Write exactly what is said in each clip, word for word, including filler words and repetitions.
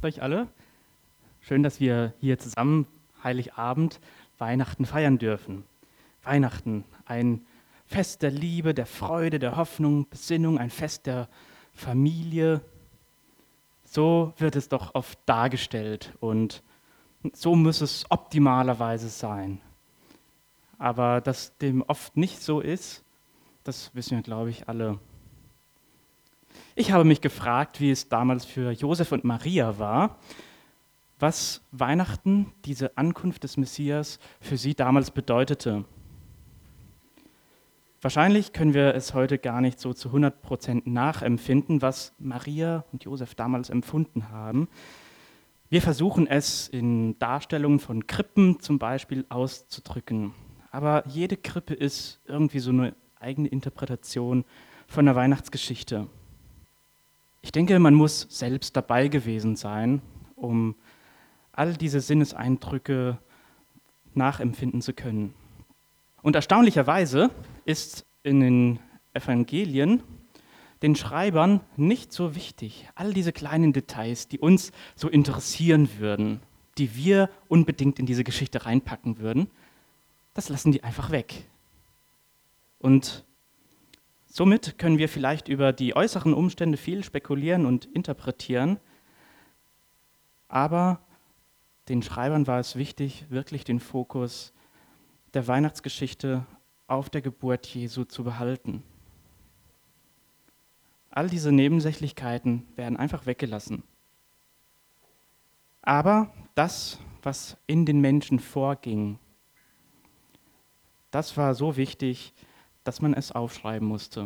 euch alle. Schön, dass wir hier zusammen Heiligabend Weihnachten feiern dürfen. Weihnachten, ein Fest der Liebe, der Freude, der Hoffnung, Besinnung, ein Fest der Familie. So wird es doch oft dargestellt und so muss es optimalerweise sein. Aber dass dem oft nicht so ist, das wissen wir, glaube ich, alle. Ich habe mich gefragt, wie es damals für Josef und Maria war, was Weihnachten, diese Ankunft des Messias, für sie damals bedeutete. Wahrscheinlich können wir es heute gar nicht so zu hundert Prozent nachempfinden, was Maria und Josef damals empfunden haben. Wir versuchen es in Darstellungen von Krippen zum Beispiel auszudrücken. Aber jede Krippe ist irgendwie so eine eigene Interpretation von der Weihnachtsgeschichte. Ich denke, man muss selbst dabei gewesen sein, um all diese Sinneseindrücke nachempfinden zu können. Und erstaunlicherweise ist in den Evangelien den Schreibern nicht so wichtig, all diese kleinen Details, die uns so interessieren würden, die wir unbedingt in diese Geschichte reinpacken würden, das lassen die einfach weg. Und somit können wir vielleicht über die äußeren Umstände viel spekulieren und interpretieren, aber den Schreibern war es wichtig, wirklich den Fokus der Weihnachtsgeschichte auf der Geburt Jesu zu behalten. All diese Nebensächlichkeiten werden einfach weggelassen. Aber das, was in den Menschen vorging, das war so wichtig, dass man es aufschreiben musste.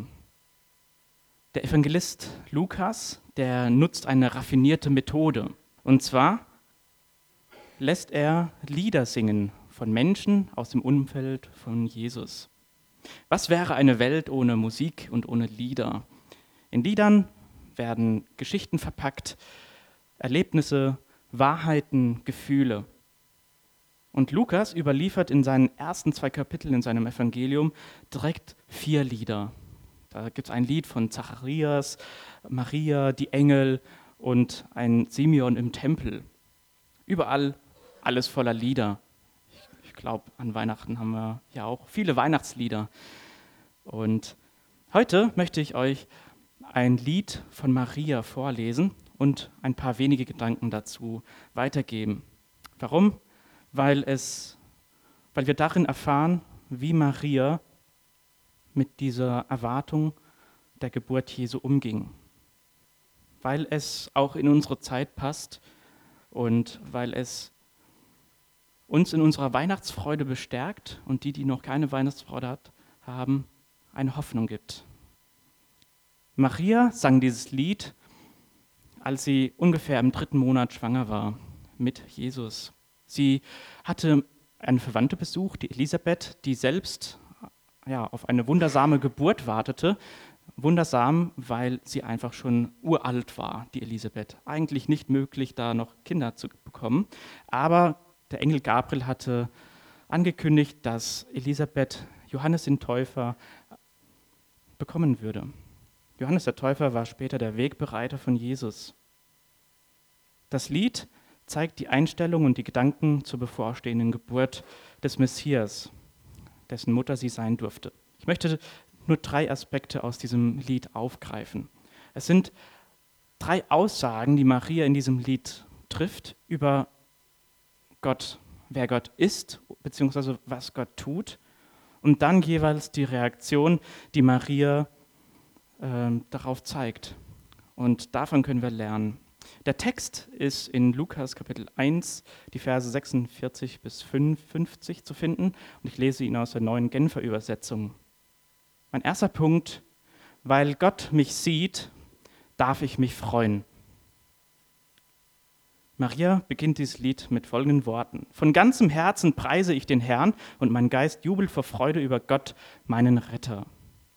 Der Evangelist Lukas, der nutzt eine raffinierte Methode. Und zwar lässt er Lieder singen von Menschen aus dem Umfeld von Jesus. Was wäre eine Welt ohne Musik und ohne Lieder? In Liedern werden Geschichten verpackt, Erlebnisse, Wahrheiten, Gefühle. Und Lukas überliefert in seinen ersten zwei Kapiteln in seinem Evangelium direkt vier Lieder. Da gibt es ein Lied von Zacharias, Maria, die Engel und ein Simeon im Tempel. Überall alles voller Lieder. Ich, ich glaube, an Weihnachten haben wir ja auch viele Weihnachtslieder. Und heute möchte ich euch ein Lied von Maria vorlesen und ein paar wenige Gedanken dazu weitergeben. Warum? Weil, es, weil wir darin erfahren, wie Maria mit dieser Erwartung der Geburt Jesu umging. Weil es auch in unsere Zeit passt und weil es uns in unserer Weihnachtsfreude bestärkt und die, die noch keine Weihnachtsfreude hat, haben, eine Hoffnung gibt. Maria sang dieses Lied, als sie ungefähr im dritten Monat schwanger war mit Jesus. Sie hatte eine Verwandte besucht, die Elisabeth, die selbst ja, auf eine wundersame Geburt wartete. Wundersam, weil sie einfach schon uralt war, die Elisabeth. Eigentlich nicht möglich, da noch Kinder zu bekommen. Aber der Engel Gabriel hatte angekündigt, dass Elisabeth Johannes den Täufer bekommen würde. Johannes der Täufer war später der Wegbereiter von Jesus. Das Lied zeigt die Einstellung und die Gedanken zur bevorstehenden Geburt des Messias, dessen Mutter sie sein durfte. Ich möchte nur drei Aspekte aus diesem Lied aufgreifen. Es sind drei Aussagen, die Maria in diesem Lied trifft über Gott, wer Gott ist, beziehungsweise was Gott tut, und dann jeweils die Reaktion, die Maria äh, darauf zeigt. Und davon können wir lernen. Der Text ist in Lukas Kapitel eins, die Verse sechsundvierzig bis fünfundfünfzig zu finden. Und ich lese ihn aus der neuen Genfer Übersetzung. Mein erster Punkt: Weil Gott mich sieht, darf ich mich freuen. Maria beginnt dieses Lied mit folgenden Worten: Von ganzem Herzen preise ich den Herrn und mein Geist jubelt vor Freude über Gott, meinen Retter.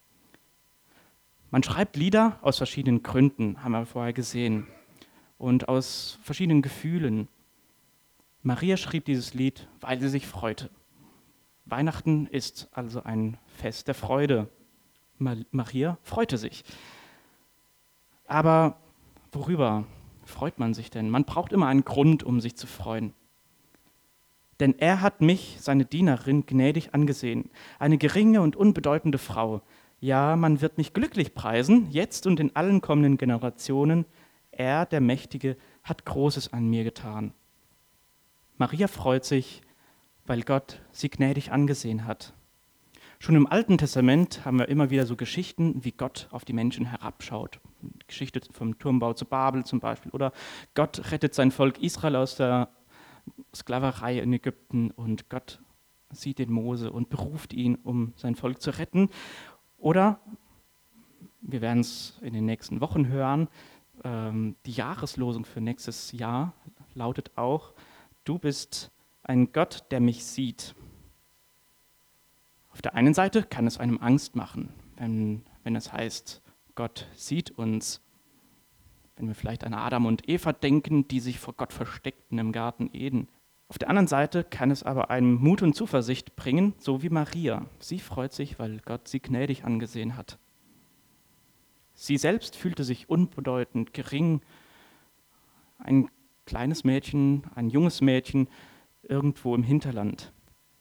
Man schreibt Lieder aus verschiedenen Gründen, haben wir vorher gesehen. Und aus verschiedenen Gefühlen. Maria schrieb dieses Lied, weil sie sich freute. Weihnachten ist also ein Fest der Freude. Maria freute sich. Aber worüber freut man sich denn? Man braucht immer einen Grund, um sich zu freuen. Denn er hat mich, seine Dienerin, gnädig angesehen, eine geringe und unbedeutende Frau. Ja, man wird mich glücklich preisen, jetzt und in allen kommenden Generationen. Er, der Mächtige, hat Großes an mir getan. Maria freut sich, weil Gott sie gnädig angesehen hat. Schon im Alten Testament haben wir immer wieder so Geschichten, wie Gott auf die Menschen herabschaut. Geschichte vom Turmbau zu Babel zum Beispiel. Oder Gott rettet sein Volk Israel aus der Sklaverei in Ägypten und Gott sieht den Mose und beruft ihn, um sein Volk zu retten. Oder, wir werden es in den nächsten Wochen hören, ähm, die Jahreslosung für nächstes Jahr lautet auch: Du bist ein Gott, der mich sieht. Auf der einen Seite kann es einem Angst machen, wenn, wenn es heißt, Gott sieht uns. Wenn wir vielleicht an Adam und Eva denken, die sich vor Gott versteckten im Garten Eden. Auf der anderen Seite kann es aber einem Mut und Zuversicht bringen, so wie Maria. Sie freut sich, weil Gott sie gnädig angesehen hat. Sie selbst fühlte sich unbedeutend, gering, ein kleines Mädchen, ein junges Mädchen irgendwo im Hinterland.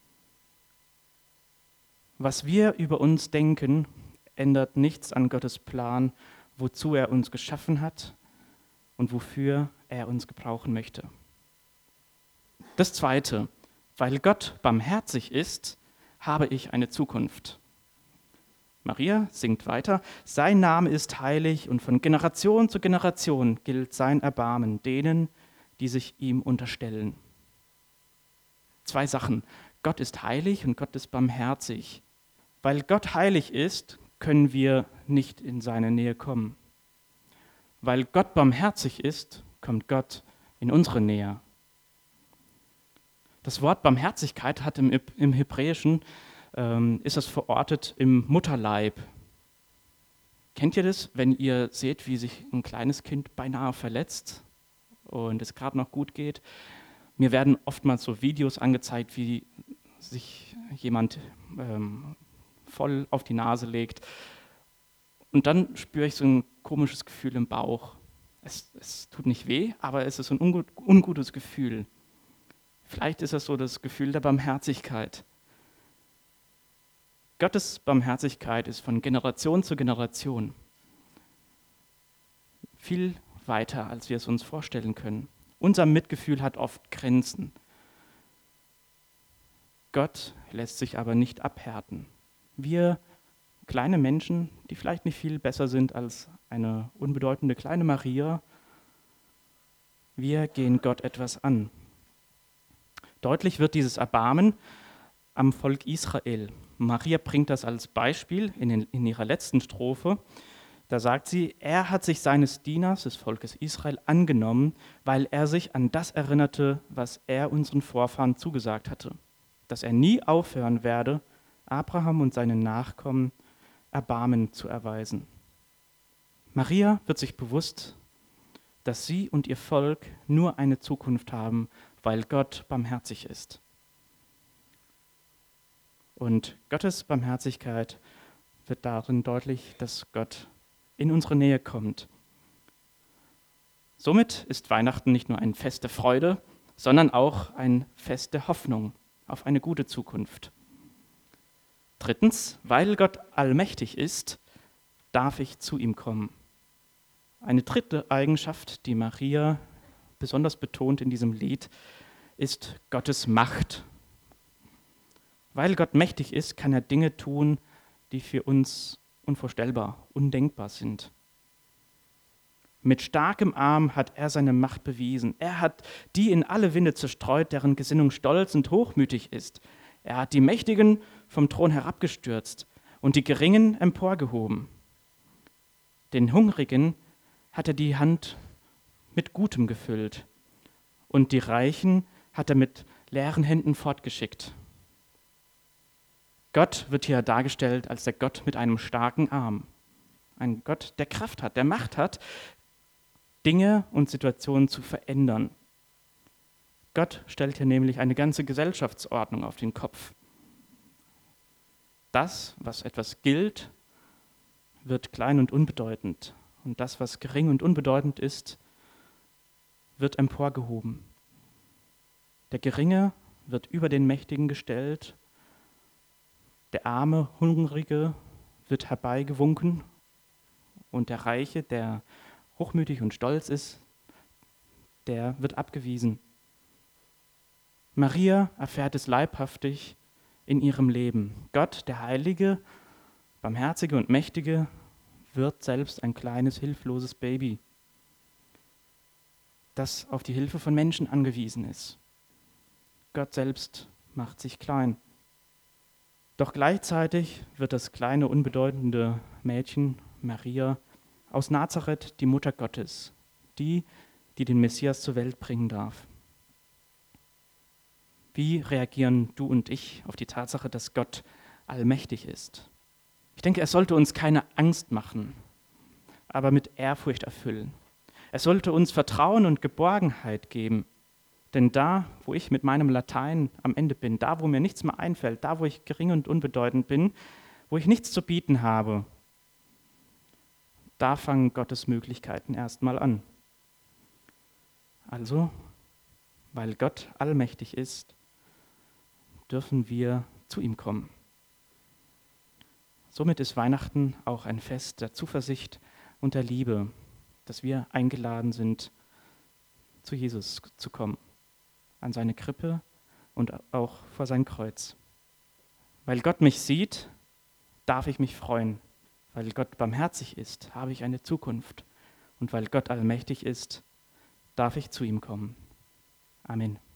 Was wir über uns denken, ändert nichts an Gottes Plan, wozu er uns geschaffen hat und wofür er uns gebrauchen möchte. Das Zweite, weil Gott barmherzig ist, habe ich eine Zukunft. Maria singt weiter: Sein Name ist heilig und von Generation zu Generation gilt sein Erbarmen denen, die sich ihm unterstellen. Zwei Sachen: Gott ist heilig und Gott ist barmherzig. Weil Gott heilig ist, können wir nicht in seine Nähe kommen. Weil Gott barmherzig ist, kommt Gott in unsere Nähe. Das Wort Barmherzigkeit hat im, im Hebräischen, ähm, ist es verortet im Mutterleib. Kennt ihr das, wenn ihr seht, wie sich ein kleines Kind beinahe verletzt und es gerade noch gut geht? Mir werden oftmals so Videos angezeigt, wie sich jemand ähm, voll auf die Nase legt. Und dann spüre ich so ein komisches Gefühl im Bauch. Es, es tut nicht weh, aber es ist ein ungut, ungutes Gefühl. Vielleicht ist es so das Gefühl der Barmherzigkeit. Gottes Barmherzigkeit ist von Generation zu Generation viel weiter, als wir es uns vorstellen können. Unser Mitgefühl hat oft Grenzen. Gott lässt sich aber nicht abhärten. Wir kleine Menschen, die vielleicht nicht viel besser sind als eine unbedeutende kleine Maria, wir gehen Gott etwas an. Deutlich wird dieses Erbarmen am Volk Israel. Maria bringt das als Beispiel in, den, in ihrer letzten Strophe. Da sagt sie: Er hat sich seines Dieners, des Volkes Israel, angenommen, weil er sich an das erinnerte, was er unseren Vorfahren zugesagt hatte, dass er nie aufhören werde, Abraham und seinen Nachkommen Erbarmen zu erweisen. Maria wird sich bewusst, dass sie und ihr Volk nur eine Zukunft haben, weil Gott barmherzig ist. Und Gottes Barmherzigkeit wird darin deutlich, dass Gott in unsere Nähe kommt. Somit ist Weihnachten nicht nur ein Fest der Freude, sondern auch ein Fest der Hoffnung auf eine gute Zukunft. Drittens, weil Gott allmächtig ist, darf ich zu ihm kommen. Eine dritte Eigenschaft, die Maria besonders betont in diesem Lied, ist Gottes Macht. Weil Gott mächtig ist, kann er Dinge tun, die für uns unvorstellbar, undenkbar sind. Mit starkem Arm hat er seine Macht bewiesen. Er hat die in alle Winde zerstreut, deren Gesinnung stolz und hochmütig ist. Er hat die Mächtigen vom Thron herabgestürzt und die Geringen emporgehoben. Den Hungrigen hat er die Hand mit Gutem gefüllt und die Reichen hat er mit leeren Händen fortgeschickt. Gott wird hier dargestellt als der Gott mit einem starken Arm. Ein Gott, der Kraft hat, der Macht hat, Dinge und Situationen zu verändern. Gott stellt hier nämlich eine ganze Gesellschaftsordnung auf den Kopf. Das, was etwas gilt, wird klein und unbedeutend. Und das, was gering und unbedeutend ist, wird emporgehoben. Der Geringe wird über den Mächtigen gestellt. Der arme, Hungrige wird herbeigewunken. Und der Reiche, der hochmütig und stolz ist, der wird abgewiesen. Maria erfährt es leibhaftig in ihrem Leben. Gott, der Heilige, Barmherzige und Mächtige, wird selbst ein kleines, hilfloses Baby, das auf die Hilfe von Menschen angewiesen ist. Gott selbst macht sich klein. Doch gleichzeitig wird das kleine, unbedeutende Mädchen, Maria, aus Nazareth die Mutter Gottes, die, die den Messias zur Welt bringen darf. Wie reagieren du und ich auf die Tatsache, dass Gott allmächtig ist? Ich denke, es sollte uns keine Angst machen, aber mit Ehrfurcht erfüllen. Es sollte uns Vertrauen und Geborgenheit geben, denn da, wo ich mit meinem Latein am Ende bin, da, wo mir nichts mehr einfällt, da, wo ich gering und unbedeutend bin, wo ich nichts zu bieten habe, da fangen Gottes Möglichkeiten erstmal an. Also, weil Gott allmächtig ist, dürfen wir zu ihm kommen. Somit ist Weihnachten auch ein Fest der Zuversicht und der Liebe, dass wir eingeladen sind, zu Jesus zu kommen, an seine Krippe und auch vor sein Kreuz. Weil Gott mich sieht, darf ich mich freuen. Weil Gott barmherzig ist, habe ich eine Zukunft. Und weil Gott allmächtig ist, darf ich zu ihm kommen. Amen.